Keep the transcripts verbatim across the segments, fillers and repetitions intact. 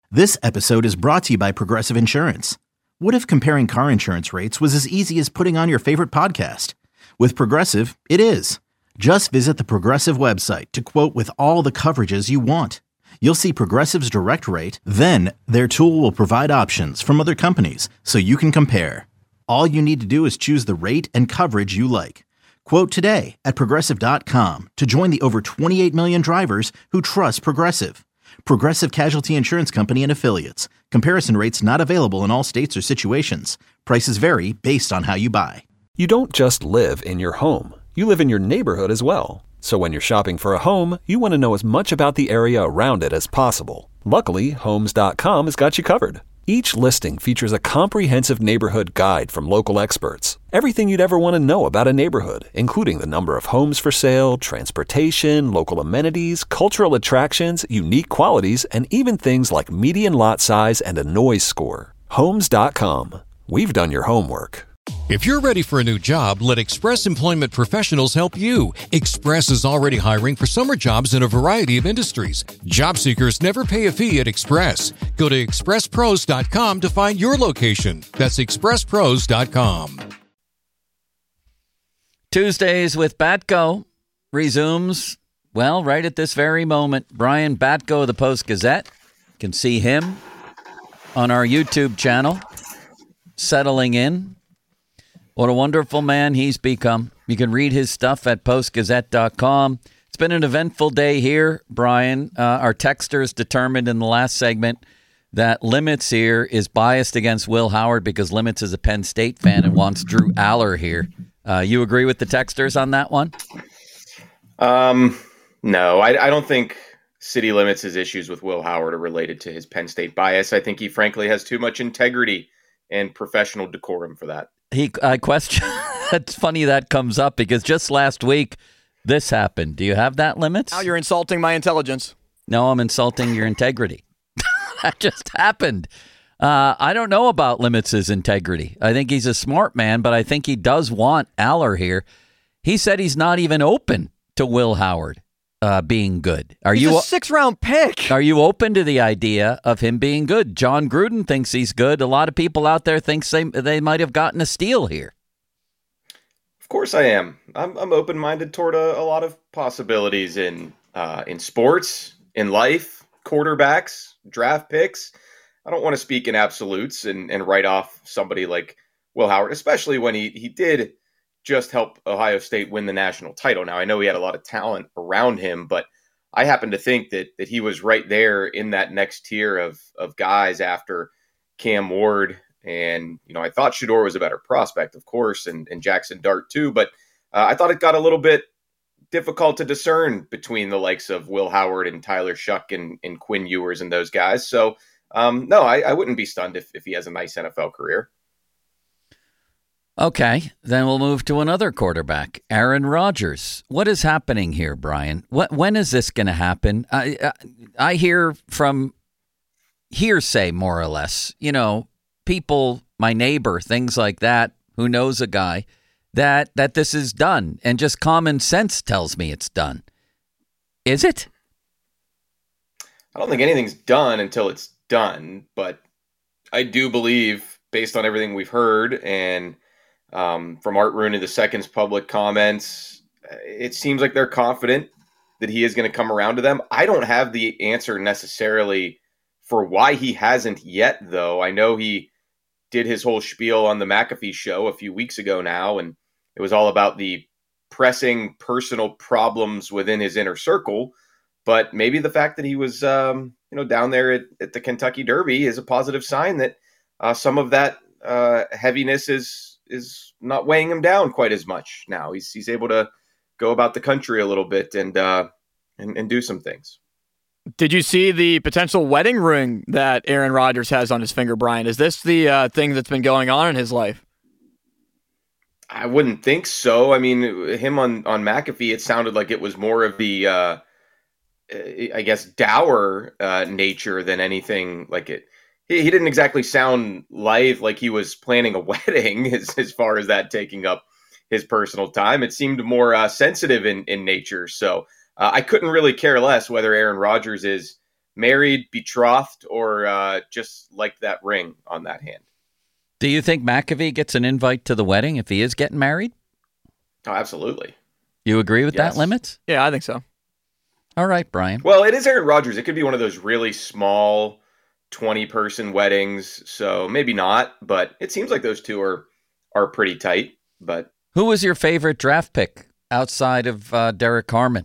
This episode is brought to you by Progressive Insurance. What if comparing car insurance rates was as easy as putting on your favorite podcast? With Progressive, it is. Just visit the Progressive website to quote with all the coverages you want. You'll see Progressive's direct rate, then their tool will provide options from other companies so you can compare. All you need to do is choose the rate and coverage you like. Quote today at progressive dot com to join the over twenty-eight million drivers who trust Progressive. Progressive Casualty Insurance Company and Affiliates. Comparison rates not available in all states or situations. Prices vary based on how you buy. You don't just live in your home. You live in your neighborhood as well. So when you're shopping for a home, you want to know as much about the area around it as possible. Luckily, Homes dot com has got you covered. Each listing features a comprehensive neighborhood guide from local experts. Everything you'd ever want to know about a neighborhood, including the number of homes for sale, transportation, local amenities, cultural attractions, unique qualities, and even things like median lot size and a noise score. Homes dot com. We've done your homework. If you're ready for a new job, let Express Employment Professionals help you. Express is already hiring for summer jobs in a variety of industries. Job seekers never pay a fee at Express. Go to express pros dot com to find your location. That's express pros dot com. Tuesdays with Batko resumes, well, right at this very moment. Brian Batko of the Post-Gazette. You can see him on our YouTube channel, settling in. What a wonderful man he's become. You can read his stuff at post gazette dot com. It's been an eventful day here, Brian. Uh, our texters determined in the last segment that Limits here is biased against Will Howard because Limits is a Penn State fan and wants Drew Aller here. Uh, you agree with the texters on that one? Um, no, I, I don't think City Limits' issues with Will Howard are related to his Penn State bias. I think he frankly has too much integrity and professional decorum for that. He, I question. It's funny that comes up because just last week this happened. Do you have that, Limits? Now you're insulting my intelligence. No, I'm insulting your integrity. That just happened. Uh, I don't know about Limits' integrity. I think he's a smart man, but I think he does want Aller here. He said he's not even open to Will Howard uh, being good. Are he's you a six-round pick? Are you open to the idea of him being good? John Gruden thinks he's good. A lot of people out there think they, they might have gotten a steal here. Of course I am. I'm, I'm open-minded toward a, a lot of possibilities in uh, in sports, in life, quarterbacks, draft picks. I don't want to speak in absolutes and, and write off somebody like Will Howard, especially when he, he did just help Ohio State win the national title. Now, I know he had a lot of talent around him, but I happen to think that that he was right there in that next tier of of guys after Cam Ward. And, you know, I thought Shedeur was a better prospect, of course, and, and Jackson Dart too. But uh, I thought it got a little bit difficult to discern between the likes of Will Howard and Tyler Shuck and, and Quinn Ewers and those guys. So, um, no, I, I wouldn't be stunned if, if he has a nice N F L career. Okay, then we'll move to another quarterback, Aaron Rodgers. What is happening here, Brian? What, when is this going to happen? I, I I hear from hearsay, more or less, you know, people, my neighbor, things like that, who knows a guy, that, that this is done. And just common sense tells me it's done. Is it? I don't think anything's done until it's done, but I do believe, based on everything we've heard and Um, from Art Rooney the Second's public comments, it seems like they're confident that he is going to come around to them. I don't have the answer necessarily for why he hasn't yet, though. I know he did his whole spiel on the McAfee show a few weeks ago now, and it was all about the pressing personal problems within his inner circle. But maybe the fact that he was, um, you know, down there at, at the Kentucky Derby is a positive sign that uh, some of that uh, heaviness is is not weighing him down quite as much now. He's he's able to go about the country a little bit and uh, and, and do some things. Did you see the potential wedding ring that Aaron Rodgers has on his finger, Brian? Is this the uh, thing that's been going on in his life? I wouldn't think so. I mean, him on, on McAfee, it sounded like it was more of the, uh, I guess, dour uh, nature than anything like it. He, he didn't exactly sound live like he was planning a wedding as, as far as that taking up his personal time. It seemed more uh, sensitive in, in nature. So uh, I couldn't really care less whether Aaron Rodgers is married, betrothed, or uh, just like that ring on that hand. Do you think McAfee gets an invite to the wedding if he is getting married? Oh, absolutely. You agree with Yes. that, Limits? Yeah, I think so. All right, Brian. Well, it is Aaron Rodgers. It could be one of those really small twenty-person weddings, so maybe not, but it seems like those two are are pretty tight. But Who was your favorite draft pick outside of uh, Derek Harmon?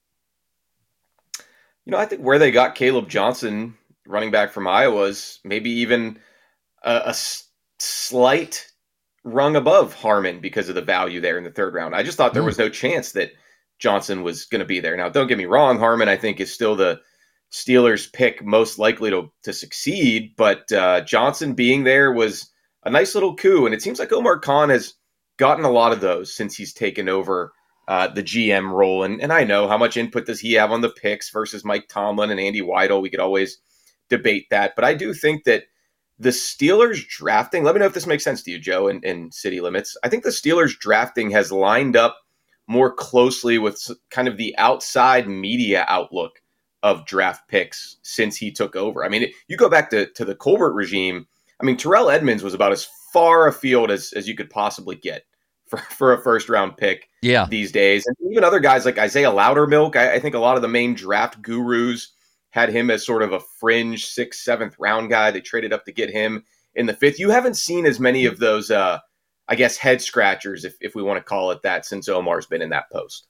You know, I think where they got Caleb Johnson, running back from Iowa, is maybe even a, a s- slight rung above Harmon because of the value there in the third round. I just thought there was no chance that Johnson was going to be there. Now, don't get me wrong. Harmon, I think, is still the Steelers pick most likely to, to succeed, but uh, Johnson being there was a nice little coup. And it seems like Omar Khan has gotten a lot of those since he's taken over uh, the G M role. And, and I know how much input does he have on the picks versus Mike Tomlin and Andy Weidel. We could always debate that. But I do think that the Steelers drafting, let me know if this makes sense to you, Joe, and, and City Limits. I think the Steelers drafting has lined up more closely with kind of the outside media outlook of draft picks since he took over. I mean, you go back to, to the Colbert regime. I mean, Terrell Edmonds was about as far afield as, as you could possibly get for, for a first round pick Yeah. these days. And even other guys like Isaiah Loudermilk, I, I think a lot of the main draft gurus had him as sort of a fringe sixth, seventh round guy. They traded up to get him in the fifth. You haven't seen as many of those, uh, I guess, head scratchers, if, if we want to call it that, since Omar's been in that post.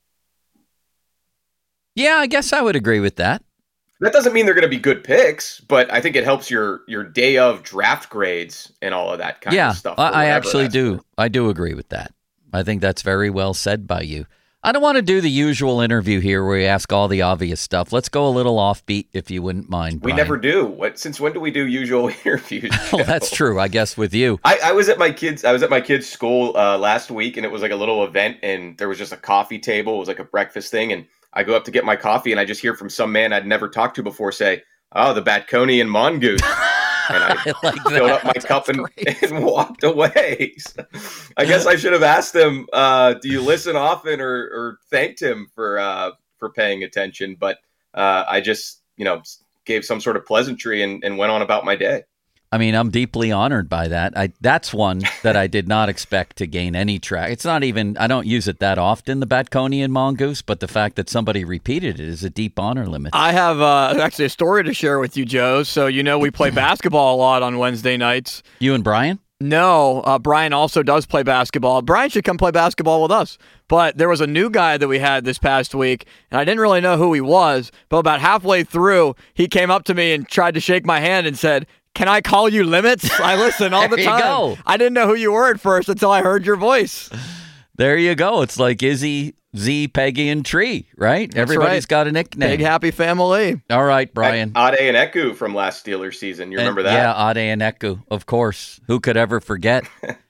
Yeah, I guess I would agree with that. That doesn't mean they're going to be good picks, but I think it helps your your day of draft grades and all of that kind yeah, of stuff. I, I whatever actually that's do. worth. I do agree with that. I think that's very well said by you. I don't want to do the usual interview here where we ask all the obvious stuff. Let's go a little offbeat, if you wouldn't mind, We Brian. never do. What? Since when do we do usual interviews? Well, Joe? that's true, I guess, with you. I, I was at my kids. I was at my kids' school uh, last week, and it was like a little event, and there was just a coffee table. It was like a breakfast thing, and I go up to get my coffee, and I just hear from some man I'd never talked to before say, "Oh, the Batconian mongoose," and I, I like filled that. up my cup and, Great. and walked away. So I guess I should have asked him, uh, "Do you listen often?" or, or thanked him for uh, for paying attention. But uh, I just, you know, gave some sort of pleasantry and, and went on about my day. I mean, I'm deeply honored by that. I that's one that I did not expect to gain any track. It's not even, I don't use it that often, the Batconian mongoose, but the fact that somebody repeated it is a deep honor limit. I have uh, actually a story to share with you, Joe. So, you know, we play basketball a lot on Wednesday nights. You and Brian? No, uh, Brian also does play basketball. Brian should come play basketball with us. But there was a new guy that we had this past week, and I didn't really know who he was. But about halfway through, he came up to me and tried to shake my hand and said, "Can I call you Limits?" I listen all the There you time. go. I didn't know who you were at first until I heard your voice. There you go. It's like Izzy, Z, Peggy, and Tree, right? That's Everybody's right. got a nickname. Big happy family. All right, Brian. Ade and Eku from last Steelers season. You remember And- that? Yeah, Ade and Eku, of course. Who could ever forget?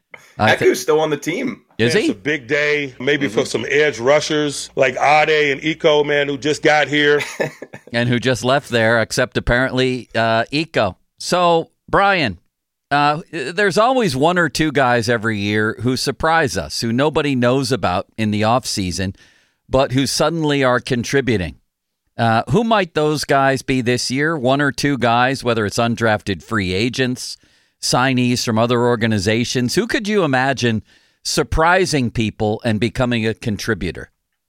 I thi- Eku's still on the team. is It's he? a big day, maybe for some edge rushers like Ade and Eco, man, who just got here. And who just left there, except apparently uh, Eco. So, Brian, uh, there's always one or two guys every year who surprise us, who nobody knows about in the offseason, but who suddenly are contributing. Uh, who might those guys be this year? One or two guys, whether it's undrafted free agents, signees from other organizations. Who could you imagine surprising people and becoming a contributor?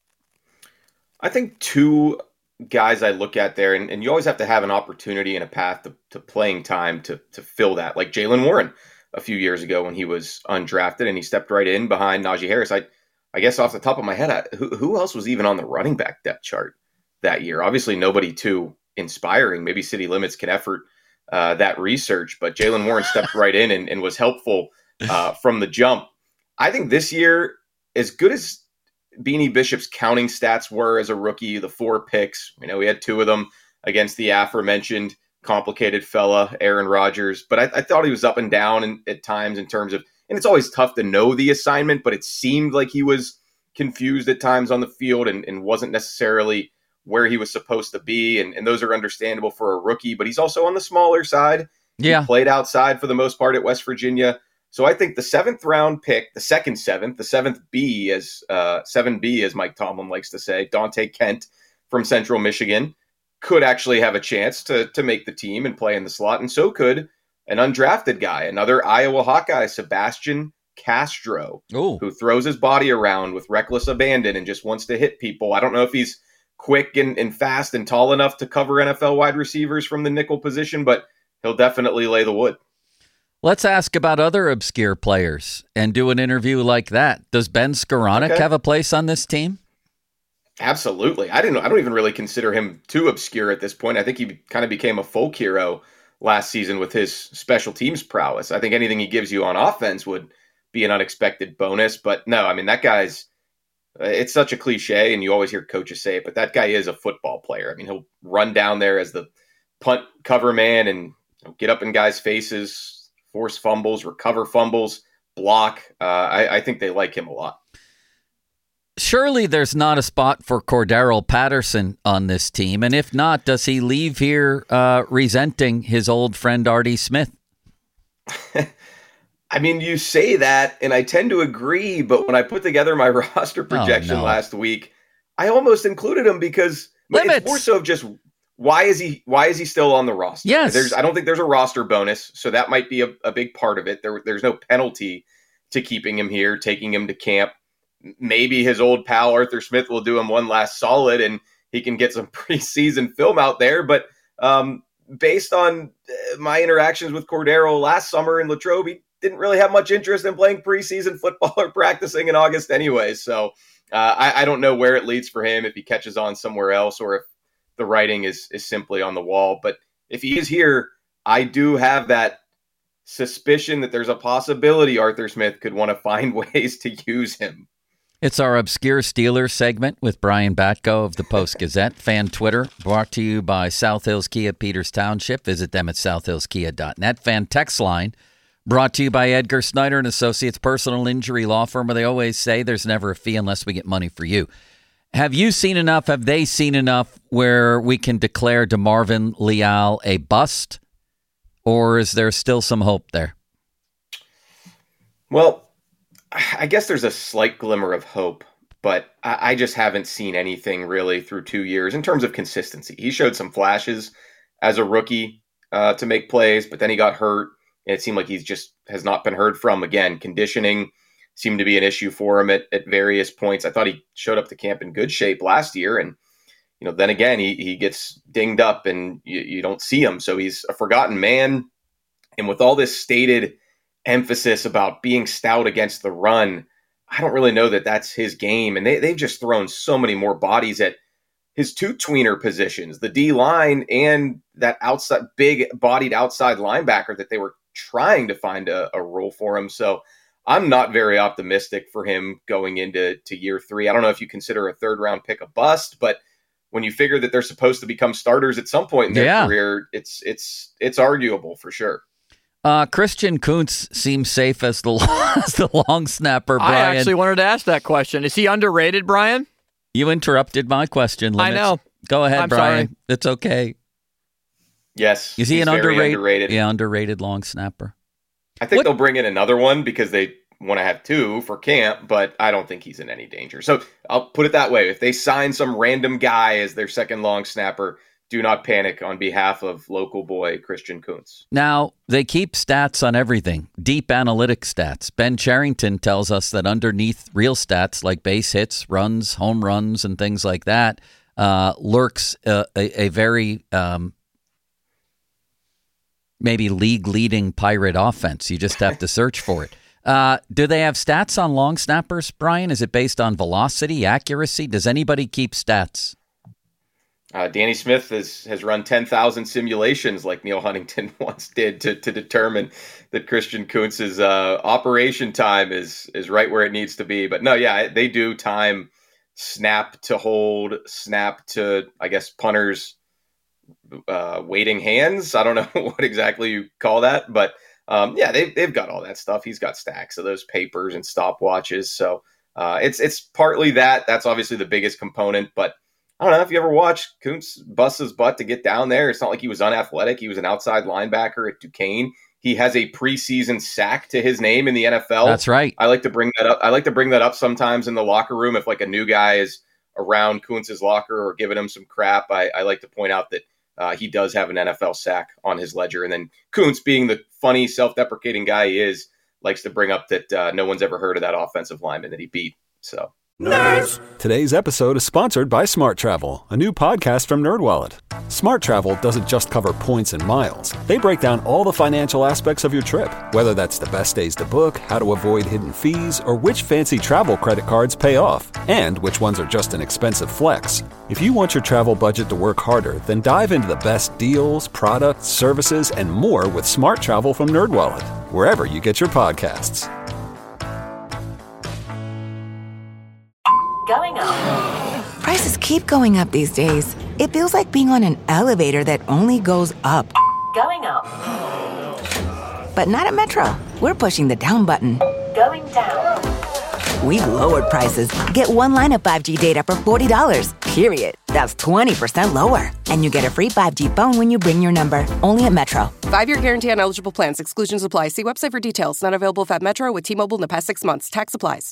I think two guys I look at there, and, and you always have to have an opportunity and a path to, to playing time to to fill that. Like Jaylen Warren a few years ago when he was undrafted and he stepped right in behind Najee Harris. I I guess off the top of my head, I, who, who else was even on the running back depth chart that year? Obviously nobody too inspiring. Maybe City Limits can effort uh, that research, but Jaylen Warren stepped right in and, and was helpful uh, from the jump. I think this year, as good as Beanie Bishop's counting stats were as a rookie, the four picks, you know, we had two of them against the aforementioned complicated fella, Aaron Rodgers. But I, I thought he was up and down in, at times in terms of, and it's always tough to know the assignment, but it seemed like he was confused at times on the field and, and wasn't necessarily where he was supposed to be. And, and those are understandable for a rookie, but he's also on the smaller side. Yeah. He played outside for the most part at West Virginia. So I think the seventh round pick, the second seventh, the seventh B, as uh, seven B, as Mike Tomlin likes to say, Dante Kent from Central Michigan, could actually have a chance to to make the team and play in the slot, and so could an undrafted guy, another Iowa Hawkeye, Sebastian Castro, Ooh. who throws his body around with reckless abandon and just wants to hit people. I don't know if he's quick and, and fast and tall enough to cover N F L wide receivers from the nickel position, but he'll definitely lay the wood. Let's ask about other obscure players and do an interview like that. Does Ben Skoranek Okay. have a place on this team? Absolutely. I didn't. I don't even really consider him too obscure at this point. I think he kind of became a folk hero last season with his special teams prowess. I think anything he gives you on offense would be an unexpected bonus. But no, I mean, that guy's, it's such a cliche and you always hear coaches say it, but that guy is a football player. I mean, he'll run down there as the punt cover man and get up in guys' faces, force fumbles, recover fumbles, block. Uh, I, I think they like him a lot. Surely there's not a spot for Cordero Patterson on this team. And if not, does he leave here uh, resenting his old friend Artie Smith? I mean, you say that, and I tend to agree, but when I put together my roster projection Oh, no. last week, I almost included him because Limits. it's more so of just why is he why is he still on the roster? Yes. There's I don't think there's a roster bonus, so that might be a, a big part of it. There, there's no penalty to keeping him here, taking him to camp. Maybe his old pal Arthur Smith will do him one last solid and he can get some preseason film out there. But um, based on my interactions with Cordero last summer in Latrobe, he didn't really have much interest in playing preseason football or practicing in August anyway. So uh, I, I don't know where it leads for him, if he catches on somewhere else or if the writing is, is simply on the wall. But if he is here, I do have that suspicion that there's a possibility Arthur Smith could want to find ways to use him. It's our Obscure Steelers segment with Brian Batko of the Post-Gazette. Fan Twitter, brought to you by South Hills Kia Peters Township. Visit them at south hills kia dot net. Fan Text Line, brought to you by Edgar Snyder and Associates Personal Injury Law Firm, where they always say there's never a fee unless we get money for you. Have you seen enough, have they seen enough where we can declare DeMarvin Leal a bust? Or is there still some hope there? Well, I guess there's a slight glimmer of hope, but I, I just haven't seen anything really through two years in terms of consistency. He showed some flashes as a rookie uh, to make plays, but then he got hurt, and it seemed like he's just has not been heard from again. Conditioning seemed to be an issue for him at, at various points. I thought he showed up to camp in good shape last year, and you know, then again he he gets dinged up, and you, you don't see him, so he's a forgotten man. And with all this stated emphasis about being stout against the run, I don't really know that that's his game. And they, they've just thrown so many more bodies at his two tweener positions, the D line and that outside big bodied outside linebacker that they were trying to find a, a role for him. So I'm not very optimistic for him going into to year three. I don't know if you consider a third round pick a bust, but when you figure that they're supposed to become starters at some point in their Yeah. career, it's, it's, it's arguable for sure. Uh, Christian Kuntz seems safe as the as the long snapper, Brian. I actually wanted to ask that question. Is he underrated, Brian? You interrupted my question, Limits. I know. Go ahead, I'm Brian. sorry. It's okay. Yes. Is he he's an very underrated, underrated? Yeah, underrated long snapper? I think What- they'll bring in another one because they want to have two for camp, but I don't think he's in any danger. So I'll put it that way. If they sign some random guy as their second long snapper, do not panic on behalf of local boy Christian Kuntz. Now, they keep stats on everything, deep analytic stats. Ben Charrington tells us that underneath real stats like base hits, runs, home runs, and things like that, uh, lurks a, a, a very um, maybe league-leading Pirate offense. You just have to search for it. Uh, do they have stats on long snappers, Brian? Is it based on velocity, accuracy? Does anybody keep stats? Uh, Danny Smith has, has run ten thousand simulations like Neil Huntington once did to, to determine that Christian Kuntz's uh, operation time is is right where it needs to be. But no, yeah, they do time snap to hold, snap to, I guess, punters uh, waiting hands. I don't know what exactly you call that, but um, yeah, they've, they've got all that stuff. He's got stacks of those papers and stopwatches. So uh, it's it's partly that. That's obviously the biggest component, but I don't know if you ever watched Kuntz bust his butt to get down there. It's not like he was unathletic. He was an outside linebacker at Duquesne. He has a preseason sack to his name in the N F L. That's right. I like to bring that up. I like to bring that up sometimes in the locker room if like a new guy is around Koontz's locker or giving him some crap, I, I like to point out that uh, he does have an N F L sack on his ledger. And then Koontz, being the funny, self-deprecating guy he is, likes to bring up that uh, no one's ever heard of that offensive lineman that he beat. So. Nerds! Today's episode is sponsored by Smart Travel, a new podcast from NerdWallet. Smart Travel doesn't just cover points and miles. They break down all the financial aspects of your trip, whether that's the best days to book, how to avoid hidden fees, or which fancy travel credit cards pay off, and which ones are just an expensive flex. If you want your travel budget to work harder, then dive into the best deals, products, services, and more with Smart Travel from NerdWallet, wherever you get your podcasts. Going up. Prices keep going up these days. It feels like being on an elevator that only goes up. Going up. But not at Metro. We're pushing the down button. Going down. We've lowered prices. Get one line of five G data for forty dollars, period. That's twenty percent lower. And you get a free five G phone when you bring your number. Only at Metro. Five-year guarantee on eligible plans. Exclusions apply. See website for details. Not available if at Metro with T-Mobile in the past six months. Tax applies.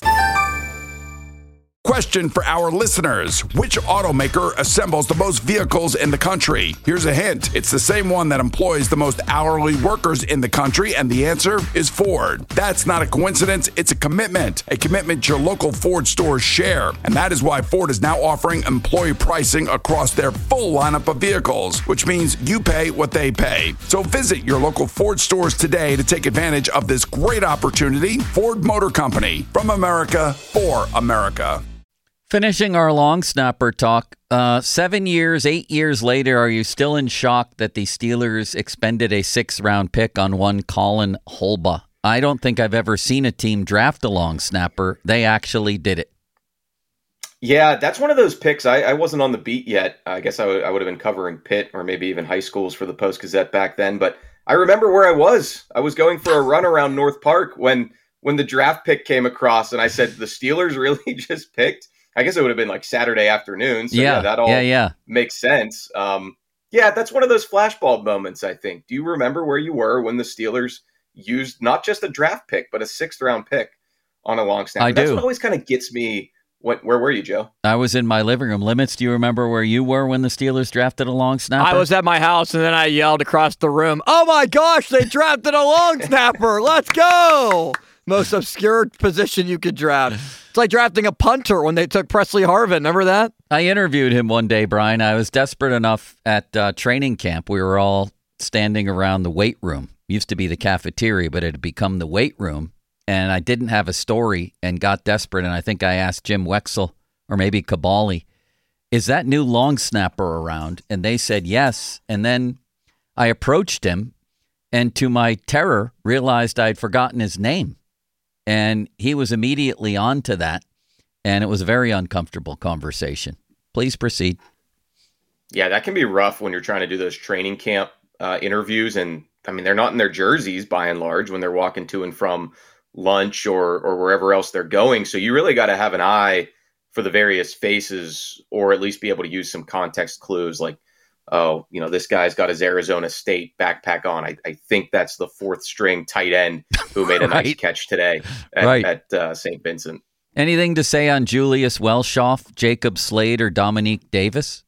Question for our listeners. Which automaker assembles the most vehicles in the country? Here's a hint. It's the same one that employs the most hourly workers in the country, and the answer is Ford. That's not a coincidence. It's a commitment. A commitment your local Ford stores share. And that is why Ford is now offering employee pricing across their full lineup of vehicles, which means you pay what they pay. So visit your local Ford stores today to take advantage of this great opportunity. Ford Motor Company. From America, for America. Finishing our long snapper talk, uh, seven years, eight years later, are you still in shock that the Steelers expended a sixth-round pick on one Colin Holba? I don't think I've ever seen a team draft a long snapper. They actually did it. Yeah, that's one of those picks. I, I wasn't on the beat yet. I guess I, w- I would have been covering Pitt or maybe even high schools for the Post-Gazette back then. But I remember where I was. I was going for a run around North Park when when the draft pick came across, and I said, the Steelers really just picked? I guess it would have been like Saturday afternoon. So yeah, yeah that all yeah, yeah. makes sense. Um, yeah, that's one of those flashbulb moments, I think. Do you remember where you were when the Steelers used not just a draft pick, but a sixth round pick on a long snapper? I That's do. what always kind of gets me. What, where were you, Joe? I was in my living room. Limits, do you remember where you were when the Steelers drafted a long snapper? I was at my house, and then I yelled across the room, "Oh my gosh, they drafted a long snapper. Let's go." Most obscure position you could draft. It's like drafting a punter when they took Presley Harvin. Remember that? I interviewed him one day, Brian. I was desperate enough at uh, training camp. We were all standing around the weight room. It used to be the cafeteria, but it had become the weight room. And I didn't have a story and got desperate. And I think I asked Jim Wexell or maybe Kabali, is that new long snapper around? And they said yes. And then I approached him and to my terror realized I'd forgotten his name. And he was immediately on to that. And it was a very uncomfortable conversation. Please proceed. Yeah, that can be rough when you're trying to do those training camp uh, interviews. And I mean, they're not in their jerseys by and large when they're walking to and from lunch or or wherever else they're going. So you really got to have an eye for the various faces, or at least be able to use some context clues like, oh, you know, this guy's got his Arizona State backpack on. I, I think that's the fourth string tight end who made a right. nice catch today at, right. at uh, Saint Vincent. Anything to say on Julius Welschoff, Jacob Slade, or Dominique Davis?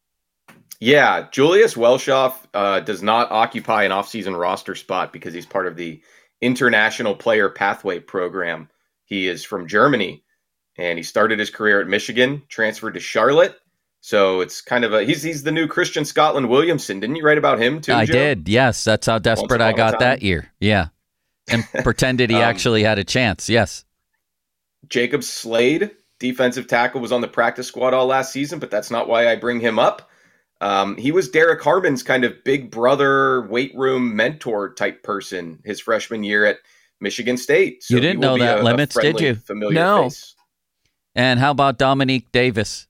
Yeah, Julius Welschoff uh, does not occupy an offseason roster spot because he's part of the International Player Pathway Program. He is from Germany, and he started his career at Michigan, transferred to Charlotte. So it's kind of a he's he's the new Christian Scotland Williamson. Didn't you write about him too, I Joe? did. Yes, that's how desperate I got that year. Yeah, and pretended he um, actually had a chance. Yes. Jacob Slade, defensive tackle, was on the practice squad all last season, but that's not why I bring him up. Um, he was Derek Harmon's kind of big brother, weight room mentor type person his freshman year at Michigan State. So you didn't know that, a, Limits, a did you? Familiar no. Face. And how about Dominique Davis?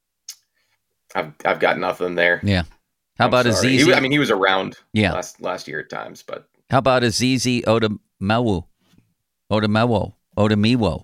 I've I've got nothing there. Yeah. How I'm about sorry. Azizi? He, I mean, he was around yeah. last last year at times, but how about Azizi Odamewo? Odamewo. Odamiwo.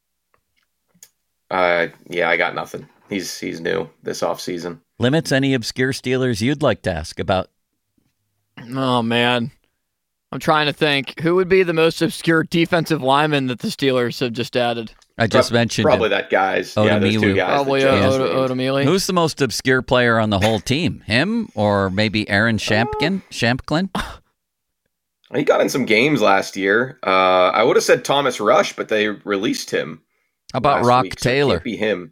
Uh, yeah, I got nothing. He's he's new this offseason. Limits, any obscure Steelers you'd like to ask about? Oh, man. I'm trying to think. Who would be the most obscure defensive lineman that the Steelers have just added? I just Pro- mentioned probably him. that guy's. Yeah, those two guys. Probably that uh, Joe Oda, named. Oda Who's the most obscure player on the whole team? Him or maybe Aaron Shampkin? Shampklin? He got in some games last year. Uh, I would have said Thomas Rush, but they released him. How about last Rock week, so it Taylor? can't be him.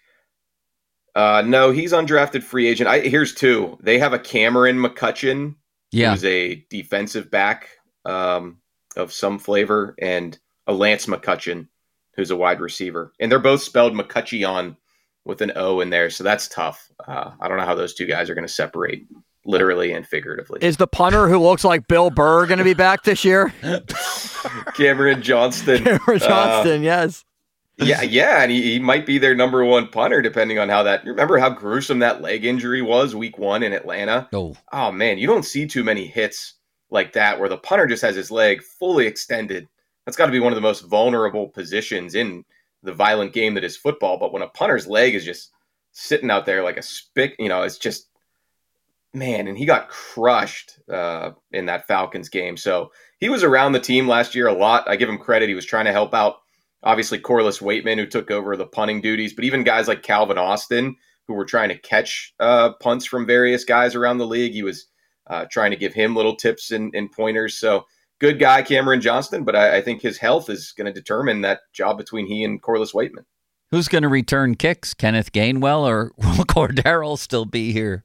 Uh, no, he's undrafted free agent. I, here's two. They have a Cameron McCutcheon, Yeah. who's a defensive back um, of some flavor, and a Lance McCutcheon, who's a wide receiver. And they're both spelled McCutcheon with an O in there, so that's tough. Uh, I don't know how those two guys are going to separate, literally and figuratively. Is the punter who looks like Bill Burr going to be back this year? Cameron Johnston. Cameron Johnston, uh, yes. Yeah, yeah, and he, he might be their number one punter, depending on how that. Remember how gruesome that leg injury was week one in Atlanta? Oh, oh man, you don't see too many hits like that where the punter just has his leg fully extended. That's got to be one of the most vulnerable positions in the violent game that is football. But when a punter's leg is just sitting out there like a spick, you know, it's just, man, and he got crushed uh, in that Falcons game. So he was around the team last year a lot. I give him credit. He was trying to help out. Obviously, Corliss Waitman, who took over the punting duties, but even guys like Calvin Austin, who were trying to catch uh, punts from various guys around the league. He was uh, trying to give him little tips and, and pointers. So good guy, Cameron Johnston, but I, I think his health is going to determine that job between he and Corliss Waitman. who's going to return kicks? Kenneth Gainwell, or will Cordero still be here?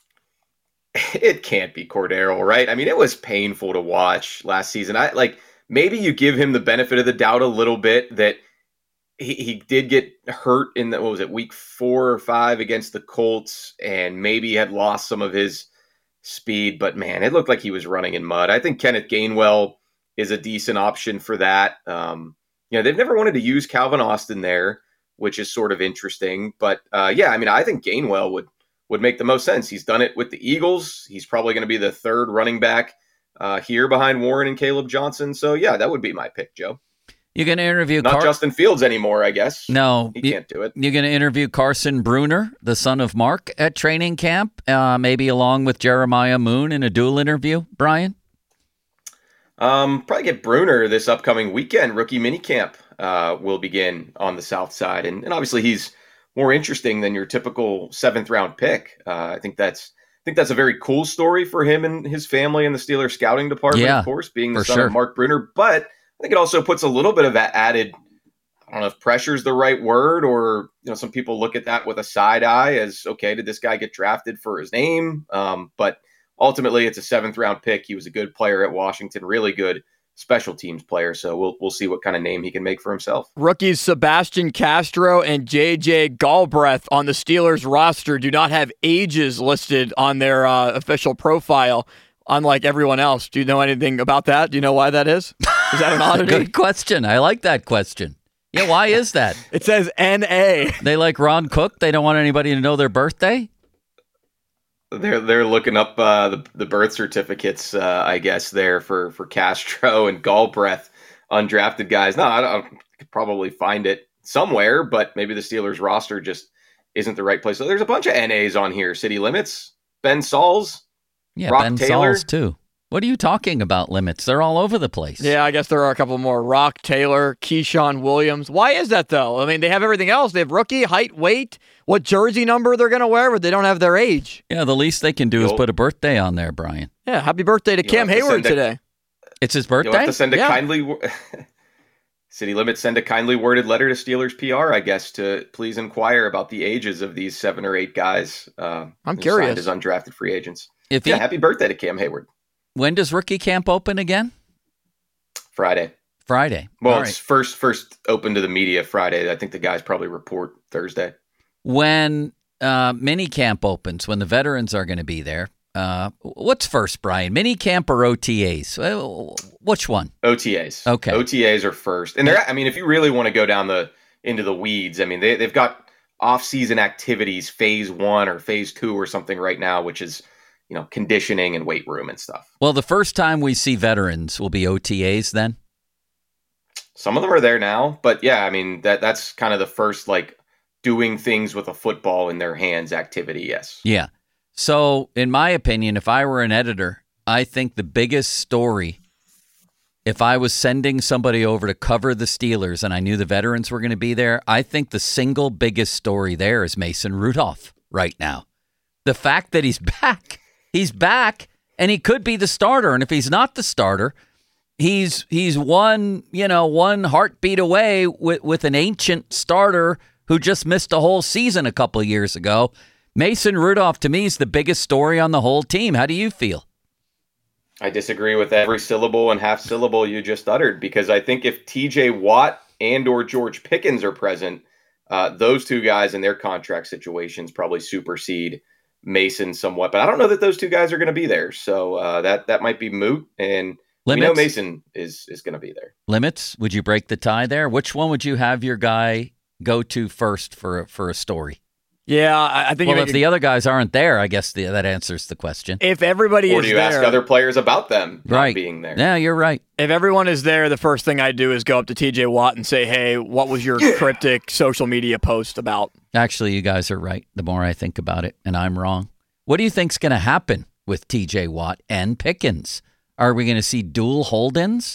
It can't be Cordero, right? I mean, it was painful to watch last season. I like maybe you give him the benefit of the doubt a little bit that he, he did get hurt in the, what was it, week four or five against the Colts, and maybe had lost some of his speed, but man, it looked like he was running in mud. I think Kenneth Gainwell is a decent option for that. Um, you know, they've never wanted to use Calvin Austin there, which is sort of interesting, but uh, yeah, I mean, I think Gainwell would, would make the most sense. He's done it with the Eagles. He's probably going to be the third running back uh, here behind Warren and Caleb Johnson. So yeah, that would be my pick, Joe. You're going to interview not Car- Justin Fields anymore, I guess. No, he you, can't do it. You're going to interview Carson Bruner, the son of Mark, at training camp, uh, maybe along with Jeremiah Moon in a dual interview. Brian, um, probably get Bruner this upcoming weekend. Rookie minicamp uh, will begin on the South Side, and, and obviously he's more interesting than your typical seventh round pick. Uh, I think that's I think that's a very cool story for him and his family and the Steelers scouting department, yeah, of course, being the son sure. of Mark Bruner. But I think it also puts a little bit of that added, I don't know if pressure is the right word, or you know, some people look at that with a side eye as, okay, did this guy get drafted for his name? Um, but ultimately, it's a seventh round pick. He was a good player at Washington, really good special teams player. So we'll we'll see what kind of name he can make for himself. Rookies Sebastian Castro and J J Galbraith on the Steelers roster do not have ages listed on their uh, official profile, unlike everyone else. Do you know anything about that? Do you know why that is? Is that an oddity? Good question. I like that question. Yeah, why is that? It says N A. They like Ron Cook? They don't want anybody to know their birthday? They're they're looking up uh, the the birth certificates, uh, I guess, there for, for Castro and Galbraith, undrafted guys. No, I, don't, I could probably find it somewhere, but maybe the Steelers roster just isn't the right place. So there's a bunch of N As on here. City Limits, Ben Sauls, Yeah, Rock Ben Taylor. Sauls, too. What are you talking about, limits? They're all over the place. Yeah, I guess there are a couple more. Rock Taylor, Keyshawn Williams. Why is that, though? I mean, they have everything else. They have rookie, height, weight, what jersey number they're going to wear, but they don't have their age. Yeah, the least they can do is You'll- put a birthday on there, Brian. Yeah, happy birthday to You'll Cam have to Hayward send a- today. It's his You'll have birthday? to send a Yeah. kindly wo- City Limits send a kindly worded letter to Steelers P R, I guess, to please inquire about the ages of these seven or eight guys. Uh, I'm who curious. signed as undrafted free agents. If he, Yeah, happy birthday to Cam Hayward. When does rookie camp open again? Friday. Friday. Well, All it's right. first first open to the media Friday. I think the guys probably report Thursday. When uh, mini camp opens, when the veterans are going to be there, uh, what's first, Brian? Mini camp or O T As? Well, which one? O T As. Okay. O T As are first. And they're I mean, if you really want to go down the into the weeds, I mean, they they've got off-season activities, phase one or phase two or something right now, which is, you know, conditioning and weight room and stuff. Well, the first time we see veterans will be O T As then? Some of them are there now, but yeah, I mean, that that's kind of the first, like, doing things with a football in their hands activity, yes. Yeah. So, in my opinion, if I were an editor, I think the biggest story if I was sending somebody over to cover the Steelers and I knew the veterans were going to be there, I think the single biggest story there is Mason Rudolph right now. The fact that he's back, he's back, and he could be the starter. And if he's not the starter, he's he's one, you know, one heartbeat away with, with an ancient starter who just missed a whole season a couple of years ago. Mason Rudolph, to me, is the biggest story on the whole team. How do you feel? I disagree with every syllable and half syllable you just uttered, because I think if T J Watt and or George Pickens are present, uh, those two guys in their contract situations probably supersede Mason somewhat. But I don't know that those two guys are going to be there. So uh, that that might be moot. And Limits? We know Mason is, is going to be there. Limits? Would you break the tie there? Which one would you have your guy go to first for, for a story? Yeah, I think. Well, if the other guys aren't there, I guess the, that answers the question. If everybody or is do you there, ask other players about them not right. being there? Yeah, you're right. If everyone is there, the first thing I do is go up to T J Watt and say, "Hey, what was your cryptic social media post about?" Actually, you guys are right. The more I think about it, and I'm wrong. What do you think's going to happen with T J Watt and Pickens? Are we going to see dual hold-ins?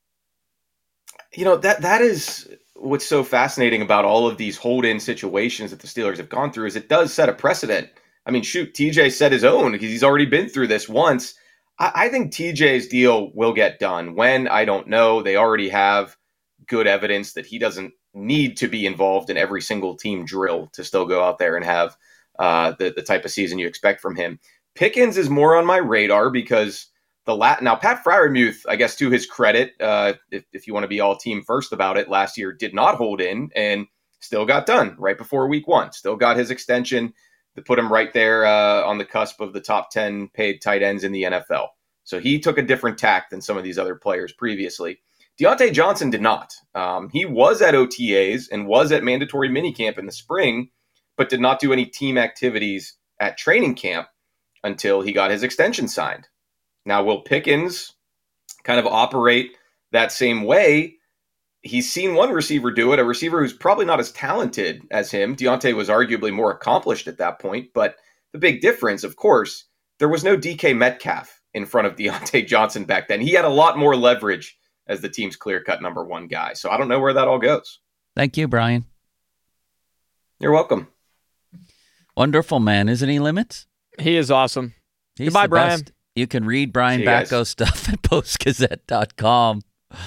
You know, that that is what's so fascinating about all of these hold-in situations that the Steelers have gone through is it does set a precedent. I mean, shoot, T J set his own because he's already been through this once. I, I think T J's deal will get done. When, I don't know. They already have good evidence that he doesn't need to be involved in every single team drill to still go out there and have uh, the, the type of season you expect from him. Pickens is more on my radar because the lat now Pat Freiermuth, I guess to his credit, uh, if, if you want to be all team first about it, last year did not hold in and still got done right before week one. Still got his extension to put him right there uh, on the cusp of the top ten paid tight ends in the N F L. So he took a different tack than some of these other players previously. Deontay Johnson did not. Um, he was at O T As and was at mandatory minicamp in the spring, but did not do any team activities at training camp until he got his extension signed. Now, will Pickens kind of operate that same way? He's seen one receiver do it, a receiver who's probably not as talented as him. Deontay was arguably more accomplished at that point, but the big difference, of course, there was no D K Metcalf in front of Deontay Johnson back then. He had a lot more leverage as the team's clear-cut number one guy. So I don't know where that all goes. Thank you, Brian. You're welcome. Wonderful man, isn't he, Limits? He is awesome. He's Goodbye, Brian. Best. You can read Brian Batko's stuff at post gazette dot com.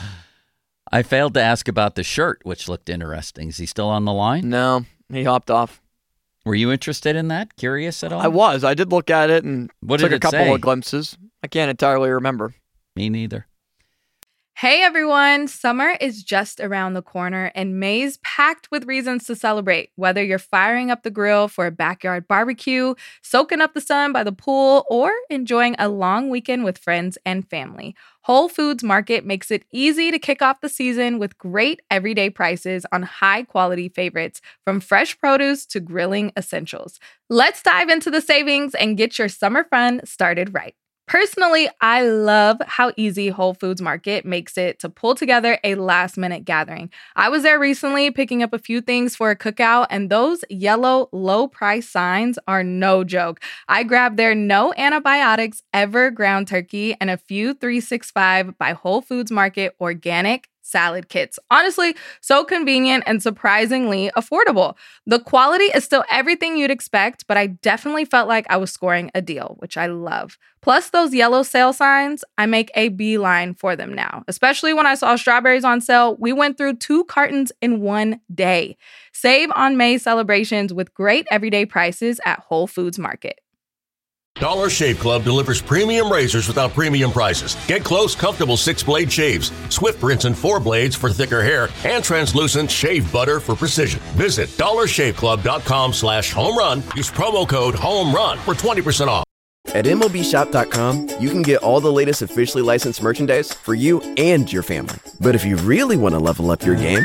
I failed to ask about the shirt, which looked interesting. Is he still on the line? No, he hopped off. Were you interested in that? Curious at all? I was. I did look at it and what took did a it couple say? of glimpses. I can't entirely remember. Me neither. Hey everyone, summer is just around the corner and May's packed with reasons to celebrate. Whether you're firing up the grill for a backyard barbecue, soaking up the sun by the pool, or enjoying a long weekend with friends and family, Whole Foods Market makes it easy to kick off the season with great everyday prices on high-quality favorites, from fresh produce to grilling essentials. Let's dive into the savings and get your summer fun started right. Personally, I love how easy Whole Foods Market makes it to pull together a last-minute gathering. I was there recently picking up a few things for a cookout, and those yellow low-price signs are no joke. I grabbed their no antibiotics ever ground turkey and a few three sixty-five by Whole Foods Market organic salad kits. Honestly, so convenient and surprisingly affordable. The quality is still everything you'd expect, but I definitely felt like I was scoring a deal, which I love. Plus those yellow sale signs, I make a beeline for them now. Especially when I saw strawberries on sale, we went through two cartons in one day. Save on May celebrations with great everyday prices at Whole Foods Market. Dollar Shave Club delivers premium razors without premium prices. Get close, comfortable six-blade shaves, swift rinse and four blades for thicker hair, and translucent shave butter for precision. Visit dollar shave club dot com slash home run. Use promo code HOMERUN for twenty percent off. At M L B shop dot com, you can get all the latest officially licensed merchandise for you and your family. But if you really want to level up your game,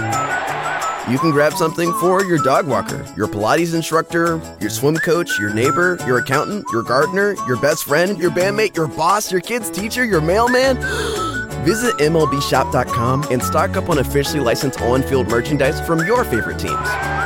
you can grab something for your dog walker, your Pilates instructor, your swim coach, your neighbor, your accountant, your gardener, your best friend, your bandmate, your boss, your kid's teacher, your mailman. Visit M L B shop dot com and stock up on officially licensed on-field merchandise from your favorite teams.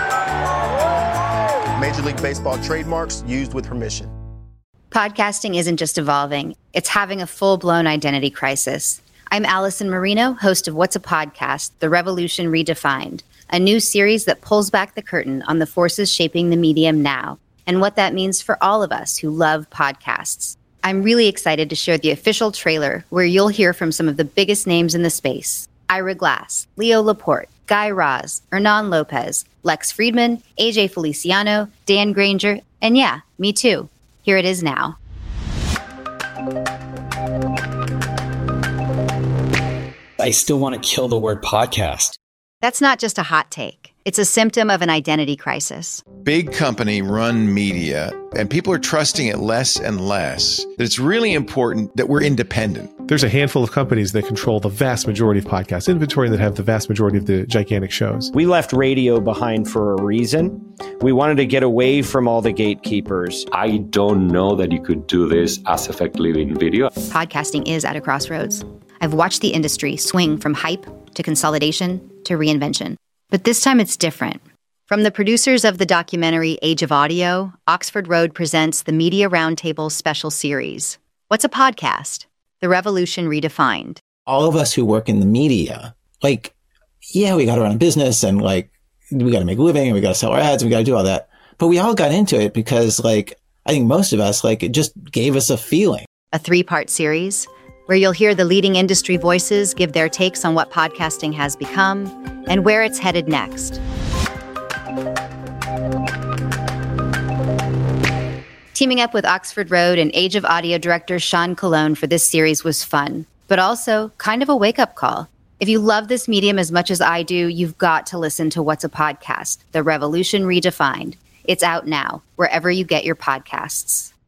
Major League Baseball trademarks used with permission. Podcasting isn't just evolving, it's having a full-blown identity crisis. I'm Allison Marino, host of What's a Podcast, The Revolution Redefined, a new series that pulls back the curtain on the forces shaping the medium now and what that means for all of us who love podcasts. I'm really excited to share the official trailer where you'll hear from some of the biggest names in the space. Ira Glass, Leo Laporte, Guy Raz, Hernan Lopez, Lex Friedman, A J Feliciano, Dan Granger, and yeah, me too. Here it is now. I still want to kill the word podcast. That's not just a hot take. It's a symptom of an identity crisis. Big company run media, and people are trusting it less and less. That it's really important that we're independent. There's a handful of companies that control the vast majority of podcast inventory that have the vast majority of the gigantic shows. We left radio behind for a reason. We wanted to get away from all the gatekeepers. I don't know that you could do this as effectively in video. Podcasting is at a crossroads. I've watched the industry swing from hype to consolidation to reinvention. But this time it's different. From the producers of the documentary Age of Audio, Oxford Road presents the Media Roundtable special series. What's a podcast? The Revolution Redefined. All of us who work in the media, like, yeah, we got to run a business and like, we got to make a living and we got to sell our ads and we got to do all that. But we all got into it because like, I think most of us, like, it just gave us a feeling. A three-part series where you'll hear the leading industry voices give their takes on what podcasting has become and where it's headed next. Teaming up with Oxford Road and Age of Audio director Sean Colon for this series was fun, but also kind of a wake-up call. If you love this medium as much as I do, you've got to listen to What's a Podcast? The Revolution Redefined. It's out now, wherever you get your podcasts.